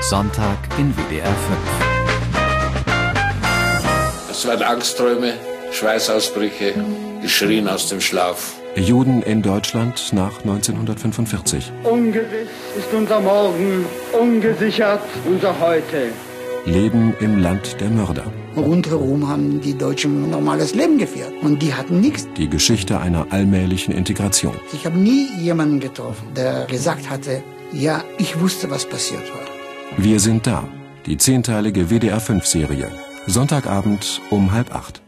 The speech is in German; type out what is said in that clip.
Sonntag in WDR 5. Es waren Angstträume, Schweißausbrüche, Geschrien aus dem Schlaf. Juden in Deutschland nach 1945. Ungewiss ist unser Morgen, ungesichert unser Heute. Leben im Land der Mörder. Rundherum haben die Deutschen ein normales Leben geführt und die hatten nichts. Die Geschichte einer allmählichen Integration. Ich habe nie jemanden getroffen, der gesagt hatte, ja, ich wusste, was passiert war. Wir sind da. Die 10-teilige WDR 5-Serie. Sonntagabend um 7:30.